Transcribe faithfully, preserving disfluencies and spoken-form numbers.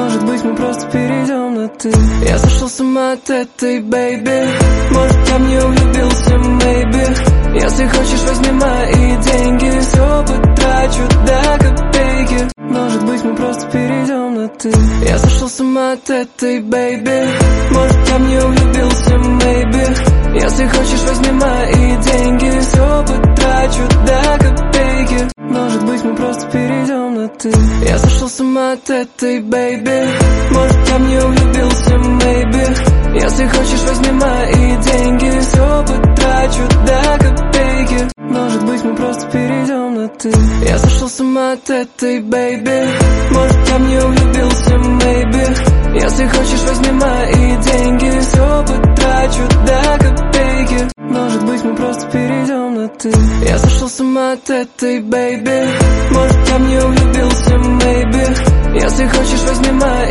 Может быть, мы просто перейдем на ты. Я сошел с ума от этой, бэйби. Может, я в нее влюбился, maybe. Если хочешь, возьми мои деньги. Все потрачу до копейки. Может быть, мы просто перейдем на ты. Я сошел с ума от этой, бэйби. Может, я в нее влюбился, maybe. Если хочешь, возьми мои деньги. Все потрачу до копейки. Может быть, мы просто перейдем на ты. Я сошел с ума от этой, бэйби. Может, я в нее влюбился, maybe. Если хочешь, возьми мои деньги. Все потрачу до копейки. Может быть, мы просто перейдем на ты. Я сошел с ума от этой, бэйби. Может, я в нее влюбился, maybe. Если хочешь, возьми мои деньги. Все потрачу до копейки. Может быть, мы просто перейдем на ты. Я сошел с ума от этой, бэйби. Может, я в нее влюбился, maybe. Если хочешь, возьми мои